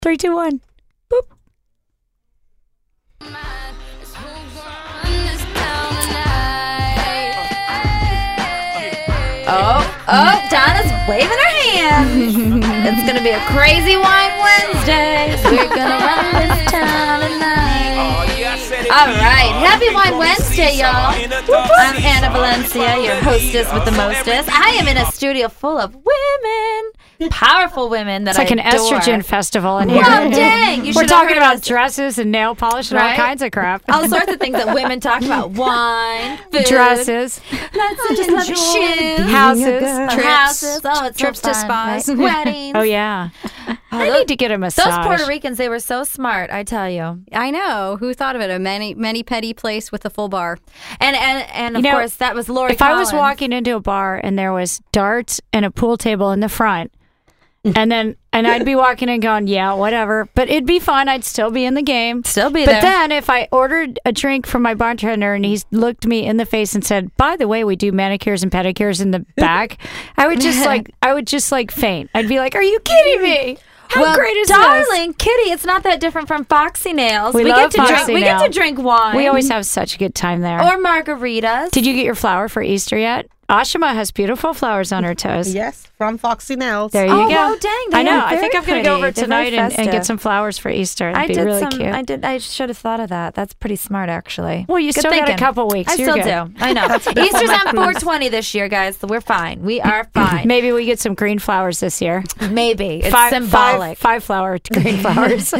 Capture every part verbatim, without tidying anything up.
Three, two, one. Boop. Oh, oh, Donna's waving her hands. It's going to be a crazy Wine Wednesday. We're going to run this town tonight. All right. Happy Wine Wednesday, y'all. I'm Anna Valencia, your hostess with the mostest. I am in a studio full of women. Powerful women that It's like I an adore. estrogen festival in here. Well, dang. You We're should have talking heard about us. dresses and nail polish and Right? all kinds of crap. All sorts of things that women talk about. Wine, food. Dresses, Let's just enjoy. Shoes. houses, Trips. Houses. Oh, it's trips so to fun, spas. right? Weddings. Oh, yeah. I those- need to get a massage. Those Puerto Ricans, they were so smart, I tell you. I know. Who thought of it? A many, many petty place with a full bar. And and, and of You know, course, that was Lori If I was Collins. walking into a bar and there was darts and a pool table in the front, and then and I'd be walking and going, yeah, whatever, but it'd be fun. I'd still be in the game. Still be But there. then if I ordered a drink from my bartender and he looked me in the face and said, by the way, we do manicures and pedicures in the back, I would just like I would just like faint. I'd be like, are you kidding me? How well, great is this? darling, Kitty, it's not that different from Foxy Nails. We get love to Foxy drink. We get to Nail. drink wine. We always have such a good time there. or margaritas. Did you get your flower for Easter yet? Ashima has beautiful flowers on her toes. Yes, from Foxy Nails. There you Oh, go. wow, dang, they I know. are I think very I'm going to go pretty. over They're tonight very and, and get festive. some flowers for Easter. That'd I be did really some. cute. I did. I should have thought of that. That's pretty smart, actually. Well, you Good still got a thinking. couple weeks. I You're still good. do. I know. Easter's on four twenty this year, guys. So we're fine. We are fine. Maybe we get some green flowers this year. Maybe it's five, symbolic. Five, five flower green flowers.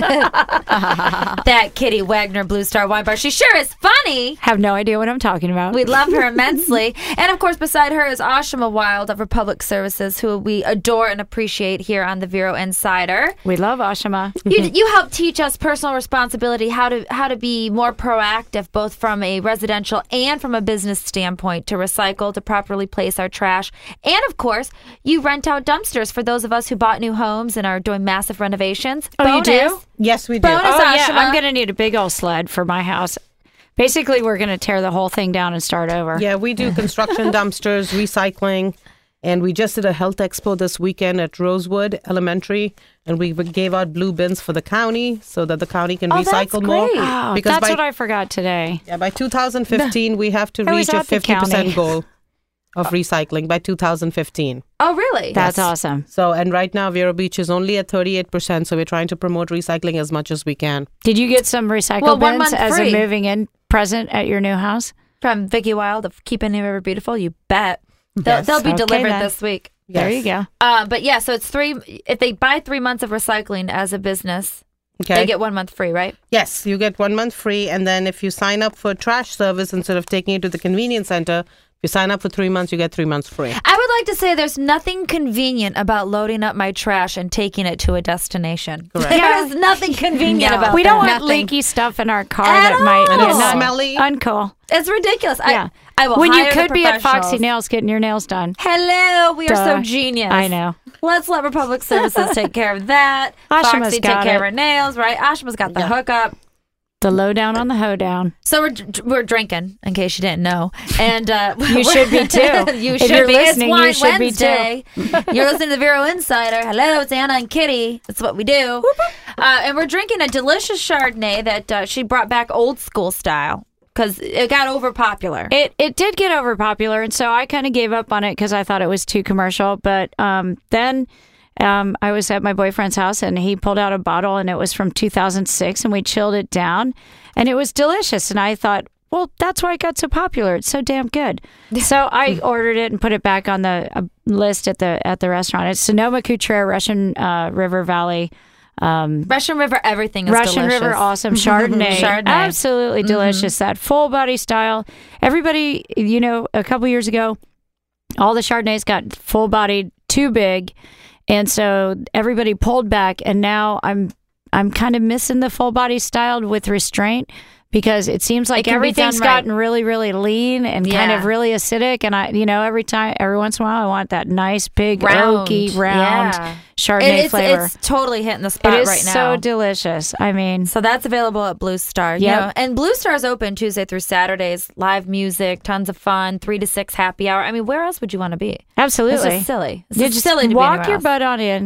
That Kitty Wagner Blue Star Wine Bar. She sure is funny. Have no idea what I'm talking about. We love her immensely. And of course, beside her is Ashima Wild of Republic Services, who we adore and appreciate here on the Vero Insider. We love Ashima. You you help teach us personal responsibility, how to how to be more proactive, both from a residential and from a business standpoint, to recycle, to properly place our trash. And of course, you rent out dumpsters for those of us who bought new homes and are doing massive renovations. Oh, you do? Yes, we do. Bonus. Oh, yeah. Ashima. I'm going to need a big old sled for my house. Basically, we're going to tear the whole thing down and start over. Yeah, we do construction dumpsters, recycling, and we just did a health expo this weekend at Rosewood Elementary, and we gave out blue bins for the county so that the county can Oh, recycle that's more. great. Oh, Because that's by, what I forgot today. yeah, by two thousand fifteen, we have to I was reach a at the fifty percent county. goal of recycling by two thousand fifteen. Oh, really? That's awesome. So, and right now, Vero Beach is only at thirty-eight percent, so we're trying to promote recycling as much as we can. Did you get some recycle Well, one bins month as free. a moving in present at your new house? From Vicky Wild of Keeping New River Beautiful. You bet. They'll, Yes. they'll be Okay, delivered then. this week. There Yes. you go. Uh, but yeah, so it's three. If they buy three months of recycling as a business, Okay. they get one month free, right? Yes, you get one month free, and then if you sign up for trash service instead of taking it to the convenience center, if you sign up for three months, you get three months free. I would like to say there's nothing convenient about loading up my trash and taking it to a destination. Correct. There is nothing convenient No. about We that. don't want Nothing. leaky stuff in our car At that might all. And yeah, it's not- smelly. uncool. It's ridiculous. Yeah. I, I will When you hire the could be at Foxy professionals. Nails getting your nails done. Hello, we are so Duh. genius. I know. Let's let Republic Services take care of that. Ashima's Foxy take got care it. of her nails, right? Ashima's got the hookup. The lowdown on the hoedown. So we're we're drinking, in case you didn't know, and uh, You should be, too. you If should you're be. listening, you It's should Wine be, too. Wednesday. You're listening to the Vero Insider. Hello, it's Anna and Kitty. That's what we do. Uh, and we're drinking a delicious Chardonnay that uh, she brought back old school style because it got over popular. It it did get over popular, and so I kind of gave up on it because I thought it was too commercial. But um, then um, I was at my boyfriend's house, and he pulled out a bottle, and it was from two thousand six, and we chilled it down, and it was delicious. And I thought, well, that's why it got so popular. It's so damn good. So I ordered it and put it back on the uh, list at the at the restaurant. It's Sonoma Cutrer, Russian uh, River Valley. Um, Russian River, everything is Russian delicious. River, awesome. Chardonnay, Chardonnay. absolutely delicious. That full body style. Everybody, you know, a couple years ago, all the Chardonnays got full bodied, too big, and so everybody pulled back. And now I'm, I'm kind of missing the full body styled with restraint. Because it seems like can be everything's done right. gotten really, really lean and kind Yeah. of really acidic. And I, you know, every time, every once in a while, I want that nice, big, Round. oaky, round Yeah. Chardonnay It- it's, flavor. it's totally hitting the spot It is right now. so delicious. I mean, So that's available at Blue Star. You Yep. know, and Blue Star is open Tuesday through Saturdays. Live music, tons of fun, three to six happy hour. I mean, where else would you want to be? absolutely. It's just silly. It's You just just silly to walk be anywhere your else. butt on in,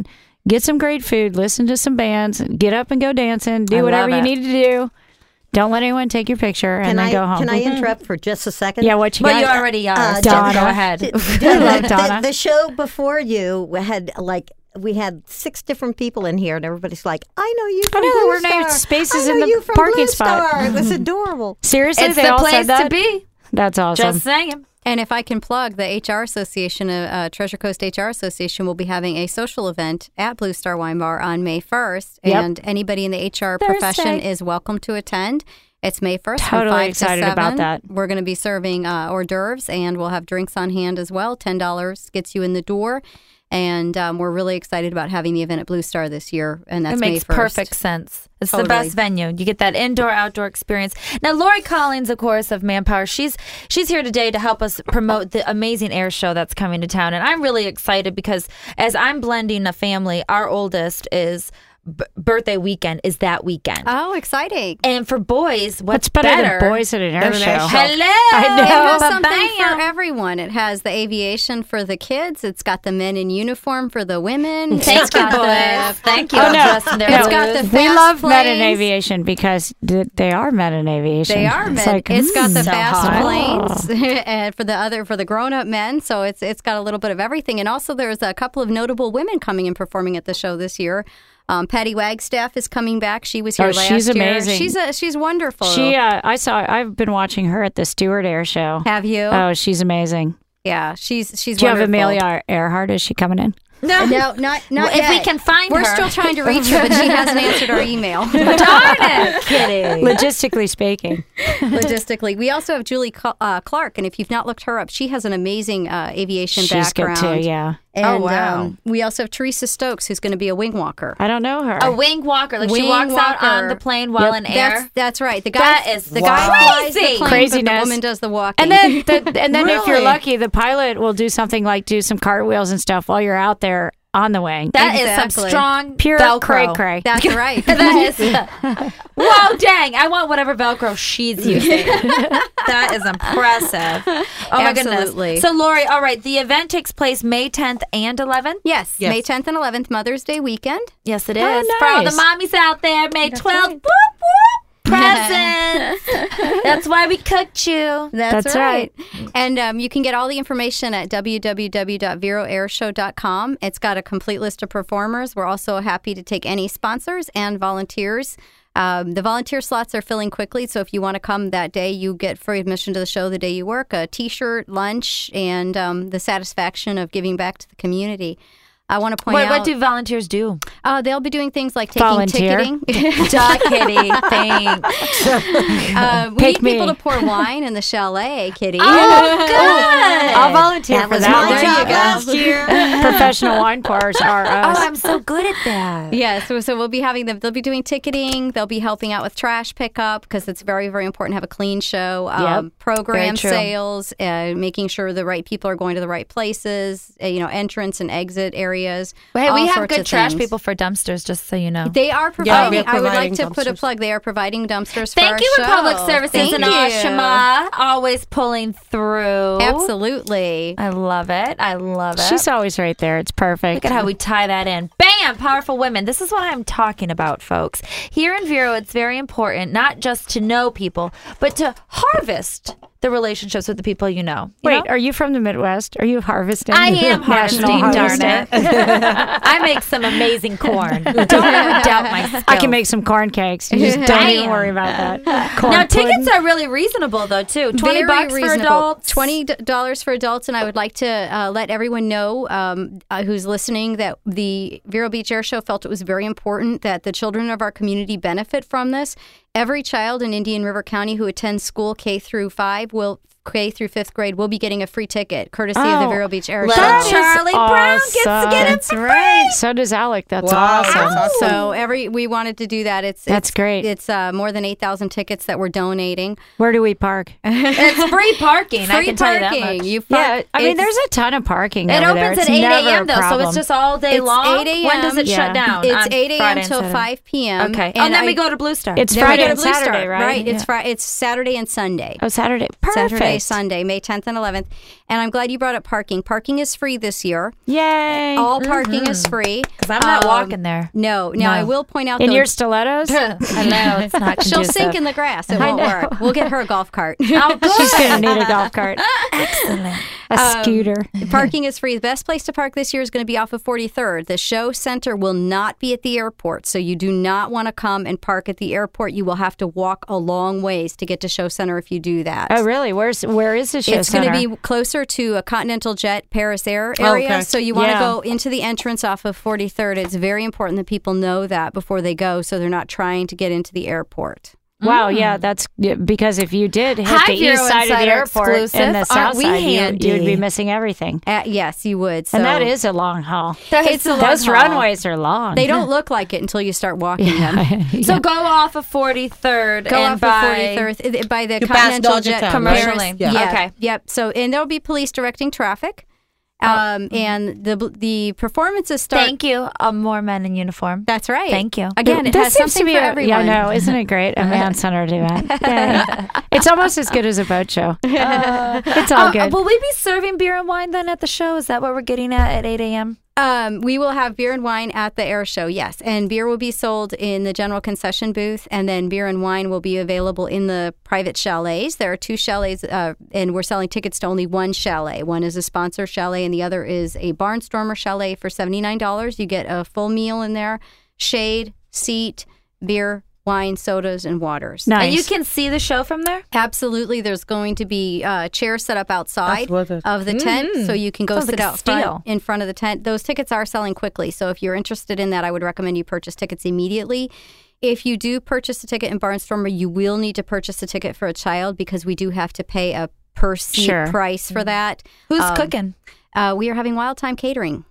get some great food, listen to some bands, get up and go dancing, do I whatever you love it. need to do. Don't let anyone take your picture and Can then I go home. can I interrupt for just a second? Yeah, what you Well, got? you already are. Uh, so Donna. Go ahead. I love the, Donna. the show before you had like we had six different people in here, and everybody's like, "I know you from I know, Blue there were no Star. spaces I in know the you from parking Blue spot." Star." It was adorable. Seriously, It's they the all place said that? to be. That's awesome. Just saying. And if I can plug, the H R Association, uh, uh, Treasure Coast H R Association, will be having a social event at Blue Star Wine Bar on May first. Yep. And anybody in the H R Thursday. profession is welcome to attend. It's May first Totally from five excited to seven. about that. We're going to be serving uh, hors d'oeuvres, and we'll have drinks on hand as well. ten dollars gets you in the door. And um, we're really excited about having the event at Blue Star this year, and that's It makes May first. perfect sense. It's the Totally. best venue. You get that indoor outdoor experience. Now, Lori Collins, of course, of Manpower, she's she's here today to help us promote the amazing air show that's coming to town, and I'm really excited because as I'm blending a family, our oldest is b- birthday weekend is that weekend, Oh, exciting. and for boys, what's What's better, than boys at an air Than an show? air show. Hello, I know. It has Ba-bam. something for everyone. It has the aviation for the kids. It's got the men in uniform for the women. Thank It's you, got the- boys. Thank you. Oh, no. Dressed in their It's blues. got the We fast love men in planes. aviation because th- they are men in aviation. They are It's men. like, it's got the so fast hot. planes, and for the other for the grown up men. So it's it's got a little bit of everything. And also, there's a couple of notable women coming and performing at the show this year. Um, Patty Wagstaff is coming back. She was here Oh, last she's year. amazing. She's a, she's wonderful. She, uh, I saw. I've been watching her at the Stewart Air Show. have you? Oh, she's amazing. yeah, she's she's. Do you have wonderful. Amelia Earhart? Is she coming in? No, No, not not Well, if we yet. can find We're her. still trying to reach her, but she hasn't answered our email. darn it, Kitty. Logistically speaking, Logistically, we also have Julie Cl- uh, Clark, and if you've not looked her up, she has an amazing uh, aviation she's background. good too. Yeah, And, Oh, wow. um, we also have Teresa Stokes, who's going to be a wing walker. I don't know her. A wing walker, like she Wing walks out on walker. the plane while Yep. in air. That's that's right. The guy That is the wow. guy flies the Crazy. plane, Craziness. but the woman does the walking. And then, the, and then if you're Really? lucky, the pilot will do something like do some cartwheels and stuff while you're out there on the wing. That is Exactly. some strong Pure Velcro. cray cray. that's right. That is. Whoa, dang! I want whatever Velcro she's using. That is impressive. Oh my Absolutely. goodness. So, Lori, all right, the event takes place May tenth and eleventh. Yes, Yes. May tenth and eleventh, Mother's Day weekend. Yes, it is. Oh, For all the nice. mommies out there, May twelfth. Whoop whoop. Presents. That's why we cooked you. That's, That's right. And um, you can get all the information at w w w dot vero air show dot com. It's got a complete list of performers. We're also happy to take any sponsors and volunteers. Um, the volunteer slots are filling quickly, so if you want to come that day, you get free admission to the show the day you work, a T-shirt, lunch, and um, the satisfaction of giving back to the community. I want to point What, out what do volunteers do? uh, they'll be doing things like taking Volunteer. ticketing. Duh, Kitty. Thanks. Uh, we Pick need people me. to pour wine in the chalet, Kitty. Oh, good. I'll volunteer That for was that. my one. job last year. Professional wine pours are us. Oh, I'm so good at that. Yeah, so so we'll be having them. They'll be doing ticketing. They'll be helping out with trash pickup because it's very very important to have a clean show. Um, program Very true. sales, uh, making sure the right people are going to the right places. Uh, you know, entrance and exit areas. Well, hey, all we have sorts good of trash things. people for dumpsters, just so you know. They are Yeah, providing. we're I would like providing to put a dumpsters. plug. They are providing dumpsters. for Thank our you, show. Republic Services Thank and you. Ashima, always pulling through. Absolutely. I love it. I love it. She's always right there. It's perfect. Look at how we tie that in. Bam! Powerful women. This is what I'm talking about, folks. Here in Vero, it's very important not just to know people, but to harvest the relationships with the people you know. You Wait, know? are you from the Midwest? Are you harvesting? I am harvesting, National darn harvester? it. I make some amazing corn. Don't ever doubt my skills. I can make some corn cakes. You just don't I even am. worry about that. Corn Now, tickets pudding. are really reasonable, though, too. twenty Very bucks for reasonable. adults. Twenty dollars for adults, and I would like to uh, let everyone know um, uh, who's listening that the Vero Beach Air Show felt it was very important that the children of our community benefit from this. Every child in Indian River County who attends school K through five will. K through fifth grade will be getting a free ticket courtesy of the Oh, Vero Beach Air Little Show. Charlie Brown gets to awesome. get it That's for right. free. So does Alec. That's Wow, awesome. that's awesome. So every we wanted to do that. It's That's it's, great. It's uh, more than eight thousand tickets that we're donating. Where do we park? It's free parking. I Free can tell you that parking. much. You Yeah, park- I mean, it's- there's a ton of parking. It over there. opens It's at eight never a.m. a though, so problem. it's just all day It's long. eight a.m. When does it Yeah. shut down? It's On eight a.m. Friday and till Saturday? five p.m. Okay, and, then I- we go to Blue Star. It's Then we Friday go to and Blue Saturday, Star, right? It's Yeah. Friday. It's Saturday and Sunday. Oh, Saturday. Perfect. Saturday Saturday, Sunday, May tenth and eleventh. And I'm glad you brought up parking. Parking is free this year. Yay. All parking mm-hmm. is free. Because I'm not um, walking there. No. Now, no. I will point out In though, your stilettos? I know. It's not She'll conducive. sink in the grass. It won't work. We'll get her a golf cart. Oh, good. She's going to need a golf cart. Excellent. A Um, scooter. Parking is free. The best place to park this year is going to be off of forty-third. The show center will not be at the airport, so you do not want to come and park at the airport. You will have to walk a long ways to get to show center if you do that. Oh, really? Where's Where is the show It's center? going to be closer to a Continental Jet Paris Air area, Okay. so you want to Yeah. go into the entrance off of forty-third. It's very important that people know that before they go, so they're not trying to get into the airport. Wow, yeah, that's yeah, because if you did hit Hi, the Vero east side of the Insider airport exclusive. and the Aren't south we side, you, handy? you would be missing everything. Uh, yes, you would. So And that is a long haul. it's a long Those haul. runways are long. They don't look like it until you start walking them. So go off of forty-third Go and off by of forty-third by the You pass Continental Dodger Jet Town, commercially. right? Yeah. Yeah. Okay. Yep. So and there'll be police directing traffic. Um, and the the performances start. Thank you. Uh, more men in uniform. That's right. Thank you. Again, it This has seems something to be for a, everyone. Yeah, no, isn't it great? A man centered event. Yay. It's almost as good as a boat show. Uh, It's all uh, good. will we be serving beer and wine then at the show? Is that what we're getting at at eight a.m.? Um, we will have beer and wine at the air show, yes. And beer will be sold in the general concession booth, and then beer and wine will be available in the private chalets. There are two chalets, uh, and we're selling tickets to only one chalet. One is a sponsor chalet, and the other is a Barnstormer chalet for seventy-nine dollars. You get a full meal in there, shade, seat, beer, wine, sodas, and waters. Nice. And you can see the show from there? Absolutely. There's going to be uh, chairs set up outside That's worth it. of the tent, so you can go Sounds sit like a out front, steal. in front of the tent. Those tickets are selling quickly, so if you're interested in that, I would recommend you purchase tickets immediately. If you do purchase a ticket in Barnstormer, you will need to purchase a ticket for a child because we do have to pay a per seat Sure. price for that. Who's Um, cooking? Uh, we are having Wild Time Catering.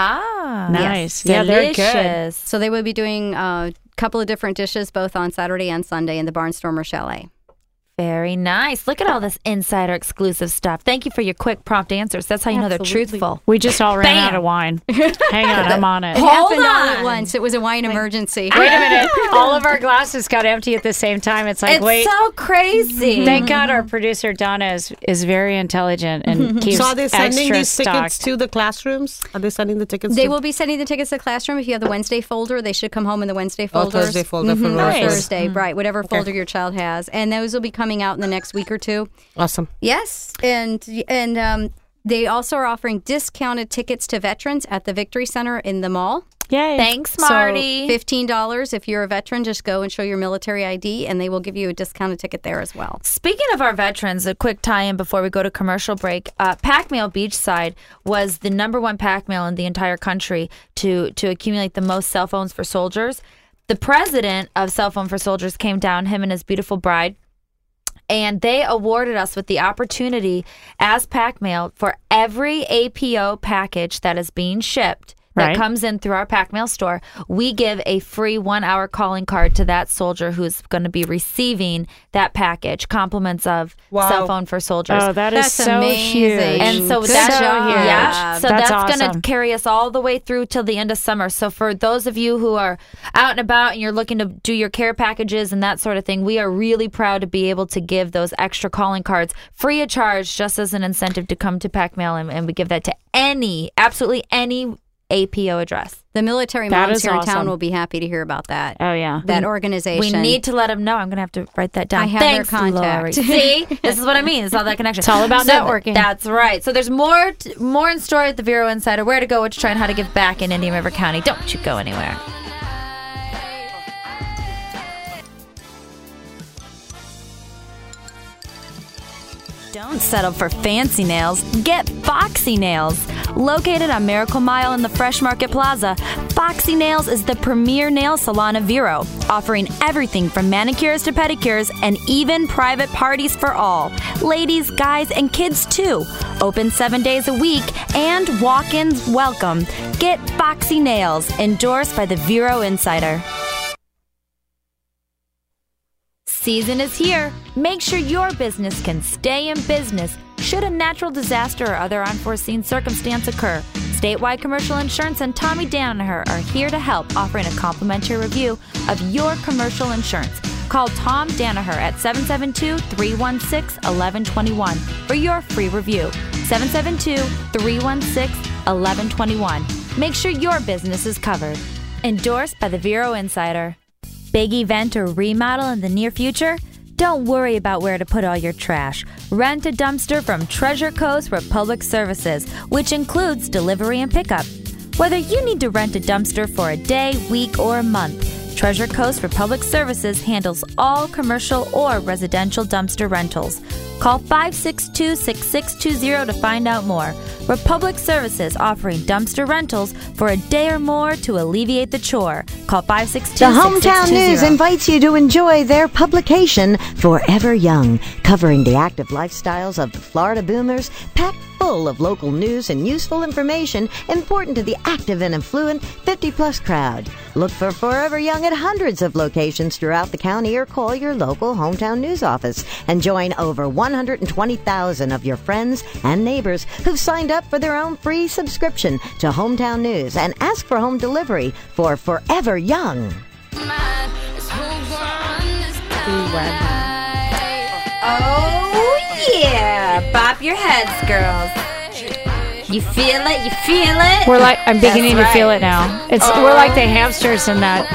Ah. Nice. Yes. Yeah, they're good. Delicious. So they will be doing a couple of different dishes both on Saturday and Sunday in the Barnstormer Chalet. Very nice. Look at all this insider exclusive stuff. Thank you for your quick, prompt answers. That's how you know they're Absolutely. truthful. We just all ran Bam. out of wine. Hang on, I'm on it. It Hold happened all on. at once. It was a wine emergency. Wait a minute. All of our glasses got empty at the same time. It's like, It's wait. so crazy. Thank God our producer Donna is, is very intelligent and keeps So are they sending extra these tickets stocked. to the classrooms? Are they sending the tickets They to will be sending the tickets to the classroom. If you have the Wednesday folder, they should come home in the Wednesday Oh, folders. Thursday folder for Mhm, or Nice. Thursday, right? Whatever folder your child has, and those will be coming out in the next week or two. Awesome. Yes, and and um, they also are offering discounted tickets to veterans at the Victory Center in the mall. Yay. Thanks, Marty. So fifteen dollars if you're a veteran. Just go and show your military I D, and they will give you a discounted ticket there as well. Speaking of our veterans, a quick tie-in before we go to commercial break. Uh, Pac Mail Beachside was the number one Pac Mail in the entire country to to accumulate the most cell phones for soldiers. The president of Cell Phone for Soldiers came down, him and his beautiful bride, and they awarded us with the opportunity as Pac Mail for every A P O package that is being shipped that Right. comes in through our Pac Mail store. We give a free one-hour calling card to that soldier who's going to be receiving that package, compliments of Wow. Cell Phone for Soldiers. Oh, that is That's so amazing. huge. And so Good that's job. yeah. So That's that's, going awesome. to carry us all the way through till the end of summer. So for those of you who are out and about and you're looking to do your care packages and that sort of thing, we are really proud to be able to give those extra calling cards free of charge, just as an incentive to come to Pac Mail, and, and we give that to any, absolutely any A P O address. The military That moms is here in town awesome. will be happy to hear about that. Oh, yeah. That organization. We need to let them know. I'm going to have to write that down. I have their Thanks, contact. Lori. See, this is what I mean. It's all that connection. It's all about So networking. That's right. So there's more, t- more in store at the Vero Insider. Where to go, what to try, and how to give back in Indian River County. Don't you go anywhere. Don't settle for fancy nails. Get Foxy Nails. Located on Miracle Mile in the Fresh Market Plaza, Foxy Nails is the premier nail salon of Vero, offering everything from manicures to pedicures and even private parties for all. Ladies, guys, and kids too. Open seven days a week and walk-ins welcome. Get Foxy Nails, endorsed by the Vero Insider. Season is here. Make sure your business can stay in business should a natural disaster or other unforeseen circumstance occur. Statewide Commercial Insurance and Tommy Danaher are here to help, offering a complimentary review of your commercial insurance. Call Tom Danaher at seven seven two, three one six, one one two one for your free review. seven seven two, three one six, one one two one. Make sure your business is covered. Endorsed by the Vero Insider. Big event or remodel in the near future? Don't worry about where to put all your trash. Rent a dumpster from Treasure Coast Republic Services, which includes delivery and pickup. Whether you need to rent a dumpster for a day, week, or a month, Treasure Coast Republic Services handles all commercial or residential dumpster rentals. Call five six two, six six two zero to find out more. Republic Services offering dumpster rentals for a day or more to alleviate the chore. Call five six two, The six six two zero. Hometown News invites you to enjoy their publication, Forever Young, covering the active lifestyles of the Florida boomers, packed full of local news and useful information important to the active and affluent fifty-plus crowd. Look for Forever Young at hundreds of locations throughout the county or call your local Hometown News office and join over one hundred twenty thousand of your friends and neighbors who've signed up for their own free subscription to Hometown News and ask for home delivery for Forever Young. Oh, yeah. Bop your heads, girls. You feel it? You feel it? We're like, I'm beginning That's to feel right. it now. It's We're like the hamsters in that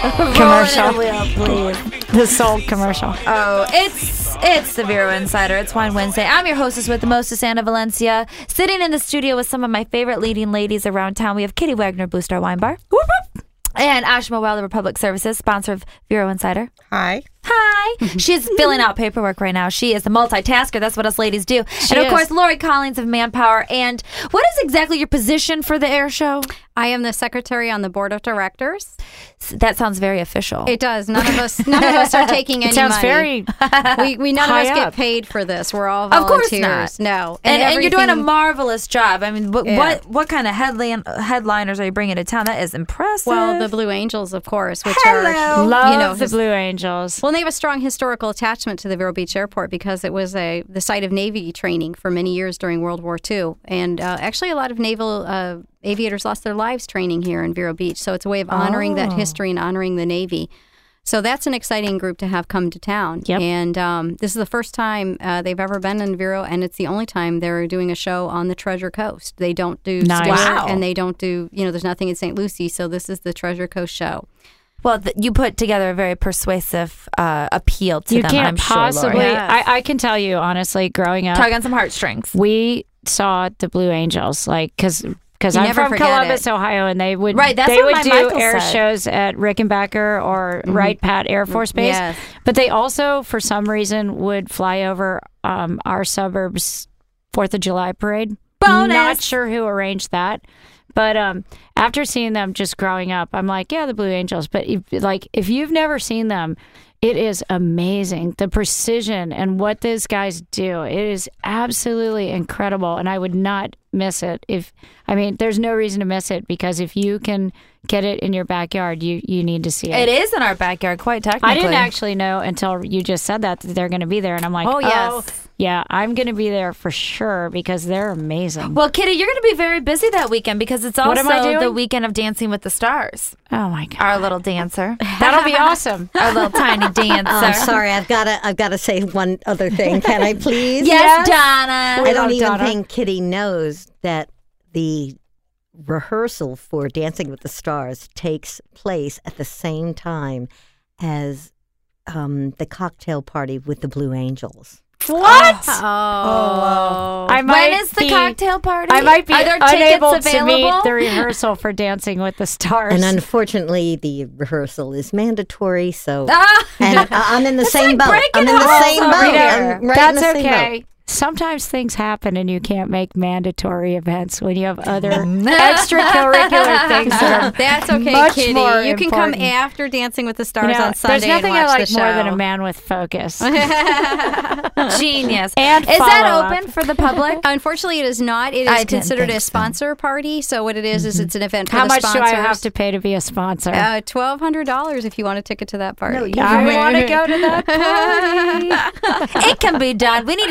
commercial. The soul commercial. Oh, it's it's the Vero Insider. It's Wine Wednesday. I'm your hostess with the mostest, Anna Valencia. Sitting in the studio with some of my favorite leading ladies around town, we have Kitty Wagner, Blue Star Wine Bar. Whoop, whoop. And Ashma Wilder, Republic Services, sponsor of Vero Insider. Hi. Hi. She's filling out paperwork right now. She is the multitasker. That's what us ladies do. She and of is. course, Lori Collins of Manpower. And what is exactly your position for the air show? I am the secretary on the board of directors. That sounds very official. It does. None of us, none of us are taking any It sounds money. very. we, we none of high us get up. paid for this. We're all Of course volunteers. not. No, and, and you're doing a everything- marvelous job. I mean, what Yeah. what, what kind of headline, headliners are you bringing to town? That is impressive. Well, the Blue Angels, of course, which Hello. are Love you know the his- Blue Angels. Well, they have a strong historical attachment to the Vero Beach Airport because it was a the site of Navy training for many years during World War Two, and uh, actually a lot of naval uh, aviators lost their lives training here in Vero Beach. So it's a way of honoring that history and honoring the Navy. So that's an exciting group to have come to town. Yep. And um, this is the first time uh, they've ever been in Vero, and it's the only time they're doing a show on the Treasure Coast. They don't do Nice. Stewart, Wow. and they don't do, you know, there's nothing in Saint Lucie. So this is the Treasure Coast show. Well, th- you put together a very persuasive uh, appeal to You them, can't I'm possibly. sure, Lori. I, I can tell you honestly, growing up, Tug on some heartstrings. we saw the Blue Angels, like because because You I'm never from forget Columbus, it. Ohio, and they would Right, that's they what would my do Michael air said. shows at Rickenbacker or Wright Pat Air Force Base. Yes. But they also, for some reason, would fly over um, our suburbs Fourth of July parade. Bonus. Not sure who arranged that. But um, after seeing them just growing up, I'm like, yeah, the Blue Angels. But if, like, if you've never seen them, it is amazing. The precision and what these guys do. It is absolutely incredible. And I would not miss it. If I mean, there's no reason to miss it because if you can get it in your backyard, you, you need to see it. It is in our backyard, quite technically. I didn't actually know until you just said that, that they're going to be there. And I'm like, Oh, oh, yes. yeah, I'm going to be there for sure because they're amazing. Well, Kitty, you're going to be very busy that weekend because it's What also am I doing? the weekend of Dancing with the Stars. Oh, my God. Our little dancer. That'll be awesome. Our little tiny dancer. Oh, I'm sorry, I've got to I've got to say one other thing. Can I please? Yes, Donna. I don't love even Donna. think Kitty knows that the rehearsal for Dancing with the Stars takes place at the same time as um, the cocktail party with the Blue Angels. What? Oh. I might When is the be- cocktail party? I might be Are there unable tickets to meet available? the rehearsal for Dancing with the Stars. And unfortunately, the rehearsal is mandatory, so Ah! and I- I'm in the same like boat. I'm in breaking the rules same over boat. here. I'm right That's in the same okay. boat. Sometimes things happen and you can't make mandatory events when you have other extracurricular things that are That's okay, much Kitty. more You can come important. after Dancing with the You Stars know, on Sunday there's nothing and watch I like the show. more than a man with focus. Genius. And is that follow-up. open for the public? Unfortunately, it is not. It I is didn't considered think a so. sponsor party. So what it is is it's an event for How the much do sponsors. I have to pay to be a sponsor? Uh, twelve hundred dollars if you want a ticket to that party. No, you I want to go to that party. It can be done. We need to sell a lot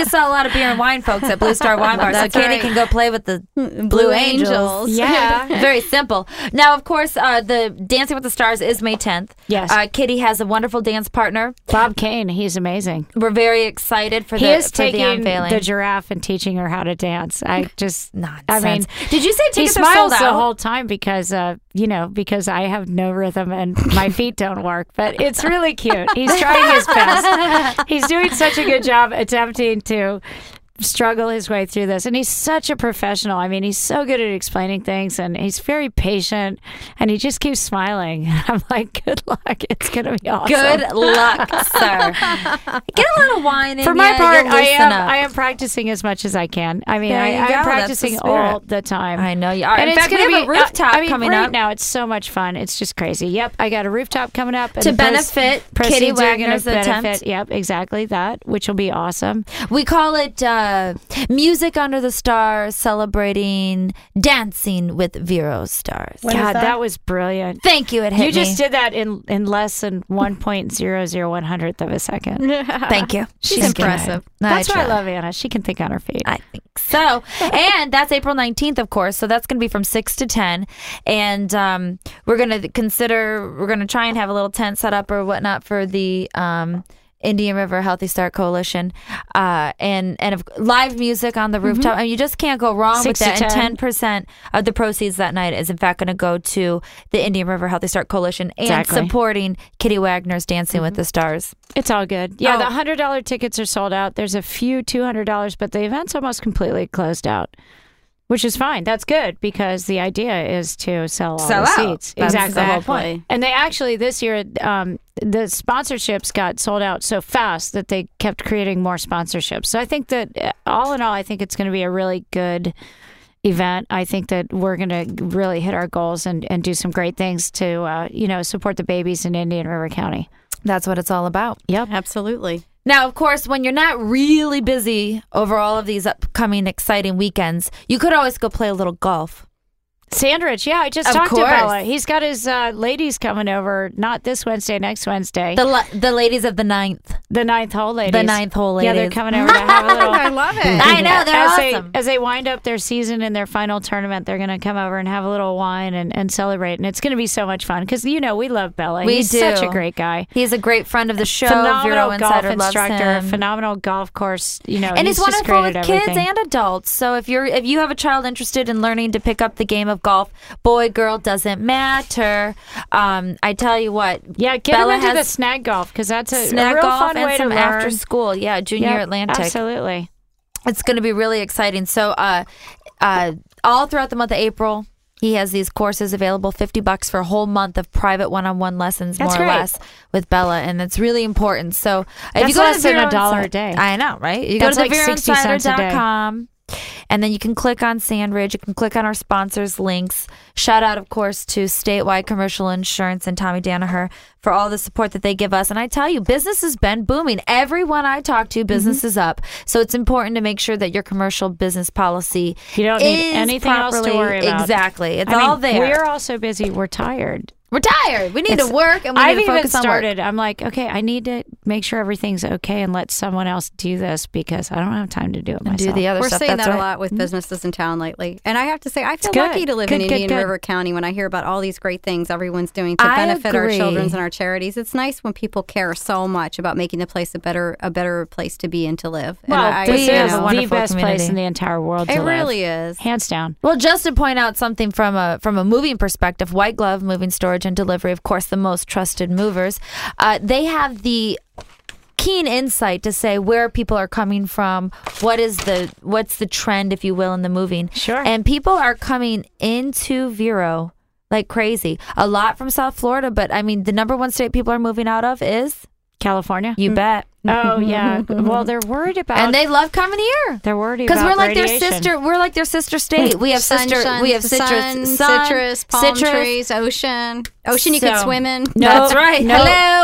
lot of beer and wine folks at Blue Star Wine Bar, so That's Katie right. can go play with the Blue, Blue Angels. Angels. Yeah, very simple. Now, of course, uh, the Dancing with the Stars is May tenth. Yes. Uh, Kitty has a wonderful dance partner. Bob Kane, he's amazing. We're very excited for He the is for the taking unveiling. the giraffe and teaching her how to dance. I just, Nonsense. I mean, did you say he tickets are smiles sold the out? whole time because, uh, you know, because I have no rhythm and my feet don't work. But it's really cute. He's trying his best. He's doing such a good job attempting to struggle his way through this, and he's such a professional. I mean, he's so good at explaining things, and he's very patient, and he just keeps smiling. I'm like, good luck, it's gonna be awesome. Good luck, sir. Get a little wine in For my ya, part, you'll I loosen am up. I am practicing as much as I can. I mean, There I, you I'm go. That's the practicing spirit. all the time. I know you are. And In it's fact, we gonna have a be rooftop I mean, coming right up. now. It's so much fun. It's just crazy. Yep, I got a rooftop coming up To and the pros- benefit proceeds Kitty are gonna Wagner's benefit. attempt. Yep, exactly that, which will be awesome. We call it uh, Music Under the Stars, celebrating dancing with Vero stars. When is God, that? that was brilliant. Thank you. It hit You just me. did that in in less than one point zero zero one hundredth of a second. Thank you. She's Thank you. impressive. That's why I try. love Anna. She can think on her feet. I think so. And that's April nineteenth, of course. So that's going to be from six to ten. And um, we're going to consider, we're going to try and have a little tent set up or whatnot for the um, Indian River Healthy Start Coalition. Uh, and, and of, live music on the rooftop. I mean, you just can't go wrong Six with to that. And ten. ten percent of the proceeds that night is, in fact, going to go to the Indian River Healthy Start Coalition and Exactly. supporting Kitty Wagner's Dancing with the Stars. It's all good. Yeah, Oh. the one hundred dollars tickets are sold out. There's a few two hundred dollars, but the event's almost completely closed out, which is fine. That's good because the idea is to sell all Sell the out. seats. That's exactly. the whole point. And they actually, this year, um, the sponsorships got sold out so fast that they kept creating more sponsorships. So I think that uh, all in all, I think it's going to be a really good event. I think that we're going to really hit our goals and, and do some great things to, uh, you know, support the babies in Indian River County. That's what it's all about. Yep. Absolutely. Now, of course, when you're not really busy over all of these upcoming exciting weekends, you could always go play a little golf. Sandridge, yeah, I just Of talked course. to Bella. He's got his uh, ladies coming over, not this Wednesday, next Wednesday. The la- the ladies of the ninth. The ninth hole ladies. The ninth hole Yeah, they're ladies. coming over to have a little. I love it. I know, they're as awesome. They, as they wind up their season in their final tournament, they're going to come over and have a little wine and, and celebrate. And it's going to be so much fun because, you know, we love Bella. We He's do. such a great guy. He's a great friend of the show. Phenomenal Vero golf Insider loves instructor, him. phenomenal golf course. You know, And he's, just wonderful great with at kids everything. and adults. So if you're if you have a child interested in learning to pick up the game of golf, boy, girl, doesn't matter. Um, I tell you what, Yeah, get Bella him into the has snag golf because that's a, a snag real golf fun and way some to after learn. school. Yeah, Junior Yep, Atlantic. Absolutely. It's going to be really exciting. So, uh, uh, all throughout the month of April, he has these courses available, fifty bucks for a whole month of private one-on-one lessons, That's more or great. less, with Bella, and it's really important. So, if That's you go less to the than a Vero dollar Insider- a day. I know, right? You That's go to like the Vero sixty Insider cents a day. dot com. And then you can click on Sandridge. You can click on our sponsors' links. Shout out, of course, to Statewide Commercial Insurance and Tommy Danaher for all the support that they give us. And I tell you, business has been booming. Everyone I talk to, business Mm-hmm. is up. So it's important to make sure that your commercial business policy You don't need is anything else to properly- worry about. Exactly. It's I mean, all there. We're all so busy. We're tired. We're tired. We need It's- to work and we I've need to even focus on work. started. I'm like, okay, I need to make sure everything's okay and let someone else do this because I don't have time to do it And myself. do the other We're stuff. saying That's that right. a lot with businesses in town lately. And I have to say, I feel It's good. lucky to live Good, in good, Indian good. River County when I hear about all these great things everyone's doing to I benefit our agree. children's and our charities. It's nice when people care so much about making the place a better a better place to be and to live. And Well, I, this we you have is a know, the wonderful best community. place in the entire world to it live. really is. Hands down. Well, just to point out something from a from a moving perspective, White Glove Moving Storage and Delivery, of course, the most trusted movers. Uh, they have the keen insight to say where people are coming from, what is the what's the trend, if you will, in the moving. Sure. And people are coming into Vero like crazy. A lot from South Florida, but I mean, the number one state people are moving out of is California. you bet. Oh yeah. Well, they're worried about. And they love coming here. they're worried Because about we're like radiation. their sister. We're like their sister state. We have sister. Sunshine, We have citrus, sun, sun, citrus, palm citrus. trees, ocean. Ocean you could So- swim in. No, That's right. no. Hello,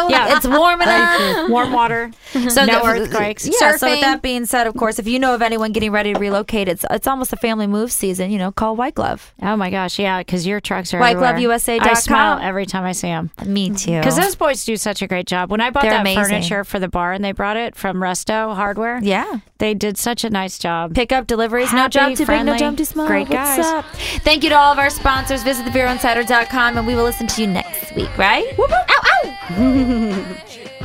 Yeah. It's warm enough. Warm water. So no the- earthquakes. Yeah. So with Surfing. that being said, of course, if you know of anyone getting ready to relocate, it's it's almost a family move season. You know, call White Glove. Oh my gosh, yeah, because your trucks are white glove everywhere. U S A dot com. I smile every time I see them. Me too. Because those boys do such a great job. When I bought They're that amazing. furniture for the bar and they brought it from Resto Hardware, Yeah. they did such a nice job. Pick up deliveries, no Happy, job too big, no friendly, job too small. great What's guys. up? Thank you to all of our sponsors. Visit the vero insider dot com and we will listen to you next week, right? Whoop, whoop. Ow, ow.